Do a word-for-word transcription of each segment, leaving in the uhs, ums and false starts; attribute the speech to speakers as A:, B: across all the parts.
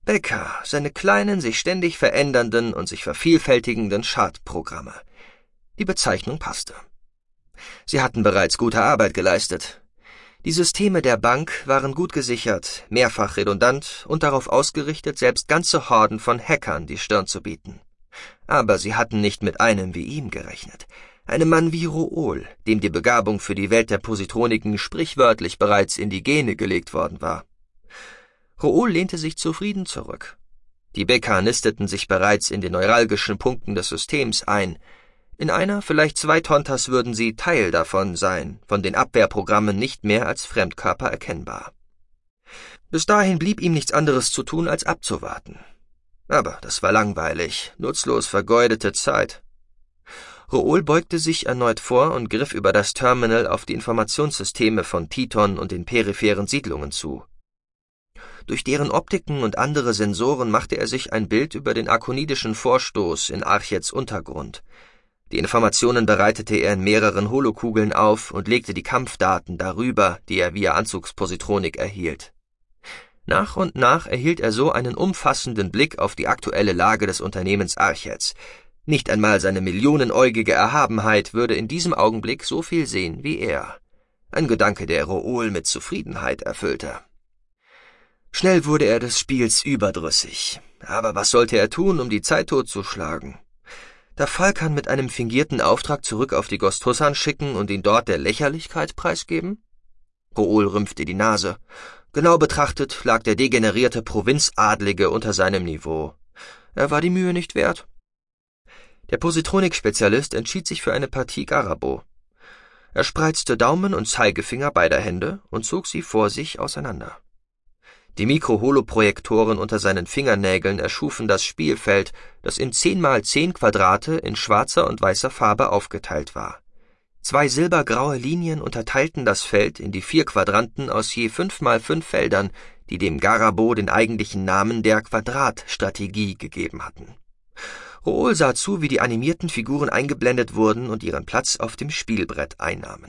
A: Beka, seine kleinen, sich ständig verändernden und sich vervielfältigenden Schadprogramme. Die Bezeichnung passte. Sie hatten bereits gute Arbeit geleistet. Die Systeme der Bank waren gut gesichert, mehrfach redundant und darauf ausgerichtet, selbst ganze Horden von Hackern die Stirn zu bieten. Aber sie hatten nicht mit einem wie ihm gerechnet. Einem Mann wie Rool, dem die Begabung für die Welt der Positroniken sprichwörtlich bereits in die Gene gelegt worden war. Rool lehnte sich zufrieden zurück. Die Beka nisteten sich bereits in den neuralgischen Punkten des Systems ein. In einer, vielleicht zwei Tontas würden sie Teil davon sein, von den Abwehrprogrammen nicht mehr als Fremdkörper erkennbar. Bis dahin blieb ihm nichts anderes zu tun, als abzuwarten. Aber das war langweilig, nutzlos vergeudete Zeit. Rool beugte sich erneut vor und griff über das Terminal auf die Informationssysteme von Titon und den peripheren Siedlungen zu. Durch deren Optiken und andere Sensoren machte er sich ein Bild über den arkonidischen Vorstoß in Archets Untergrund. Die Informationen bereitete er in mehreren Holokugeln auf und legte die Kampfdaten darüber, die er via Anzugspositronik erhielt. Nach und nach erhielt er so einen umfassenden Blick auf die aktuelle Lage des Unternehmens Archets. Nicht einmal seine millionenäugige Erhabenheit würde in diesem Augenblick so viel sehen wie er. Ein Gedanke, der Rool mit Zufriedenheit erfüllte. Schnell wurde er des Spiels überdrüssig. Aber was sollte er tun, um die Zeit totzuschlagen? Darf Falkan mit einem fingierten Auftrag zurück auf die Ghost Hussan schicken und ihn dort der Lächerlichkeit preisgeben? Rool rümpfte die Nase. Genau betrachtet lag der degenerierte Provinzadlige unter seinem Niveau. Er war die Mühe nicht wert. Der Positronik-Spezialist entschied sich für eine Partie Garabo. Er spreizte Daumen und Zeigefinger beider Hände und zog sie vor sich auseinander. Die Mikro-Holoprojektoren unter seinen Fingernägeln erschufen das Spielfeld, das in zehn mal zehn Quadrate in schwarzer und weißer Farbe aufgeteilt war. Zwei silbergraue Linien unterteilten das Feld in die vier Quadranten aus je fünf mal fünf Feldern, die dem Garabo den eigentlichen Namen der Quadratstrategie gegeben hatten. Rool sah zu, wie die animierten Figuren eingeblendet wurden und ihren Platz auf dem Spielbrett einnahmen.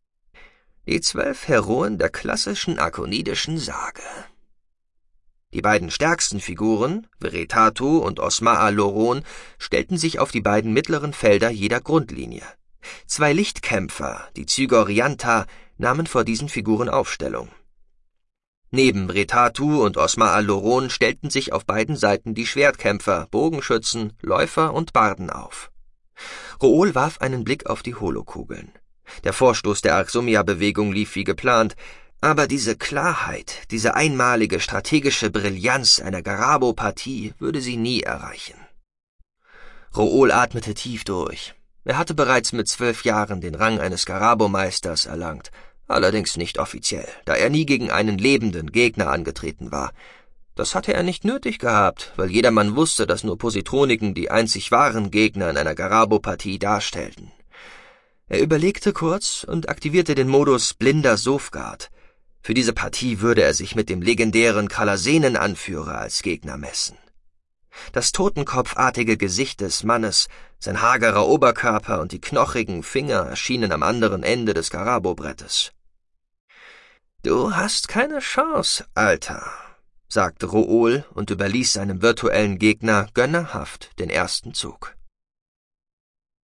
A: Die zwölf Heroen der klassischen arkonidischen Sage. Die beiden stärksten Figuren, Veretatu und Osmaa Loron, stellten sich auf die beiden mittleren Felder jeder Grundlinie. Zwei Lichtkämpfer, die Zygorianta, nahmen vor diesen Figuren Aufstellung. Neben Veretatu und Osmaa Loron stellten sich auf beiden Seiten die Schwertkämpfer, Bogenschützen, Läufer und Barden auf. Rool warf einen Blick auf die Holokugeln. Der Vorstoß der Arxumia-Bewegung lief wie geplant, aber diese Klarheit, diese einmalige strategische Brillanz einer Garabo-Partie würde sie nie erreichen. Rool atmete tief durch. Er hatte bereits mit zwölf Jahren den Rang eines Garabo-Meisters erlangt, allerdings nicht offiziell, da er nie gegen einen lebenden Gegner angetreten war. Das hatte er nicht nötig gehabt, weil jedermann wusste, dass nur Positroniken die einzig wahren Gegner in einer Garabo-Partie darstellten. Er überlegte kurz und aktivierte den Modus Blinder Sofguard. Für diese Partie würde er sich mit dem legendären Kralasenen-Anführer als Gegner messen. Das totenkopfartige Gesicht des Mannes, sein hagerer Oberkörper und die knochigen Finger erschienen am anderen Ende des Garabo-Brettes. »Du hast keine Chance, Alter«, sagte Rool und überließ seinem virtuellen Gegner gönnerhaft den ersten Zug.